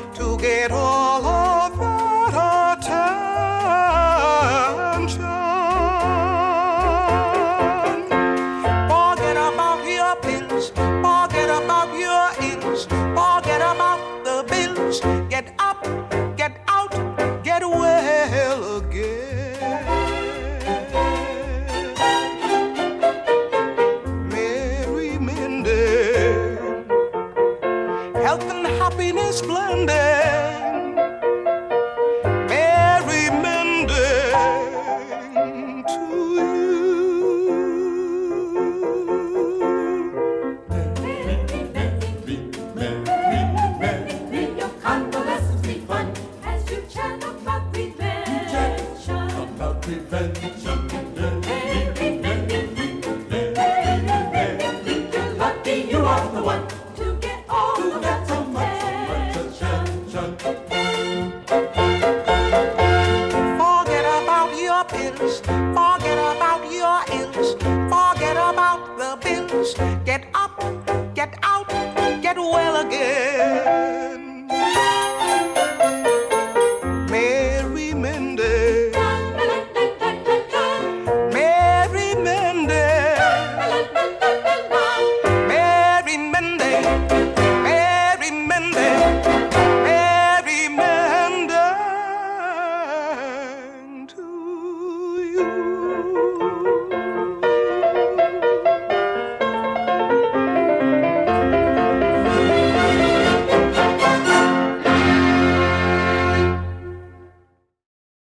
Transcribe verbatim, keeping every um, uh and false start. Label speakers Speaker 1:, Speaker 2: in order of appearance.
Speaker 1: to get all of that attention. Forget about your pills, forget about your ills, forget about the bills. Get up, get out, get well again. Mary Mendez, health and happiness blending. Mary Mending to you.
Speaker 2: Your convalescence be fun as you chat about prevention.
Speaker 3: About prevention.
Speaker 2: Mary Mending, Mary Mending, you're lucky you are the one to get all of that attention.
Speaker 3: Attention.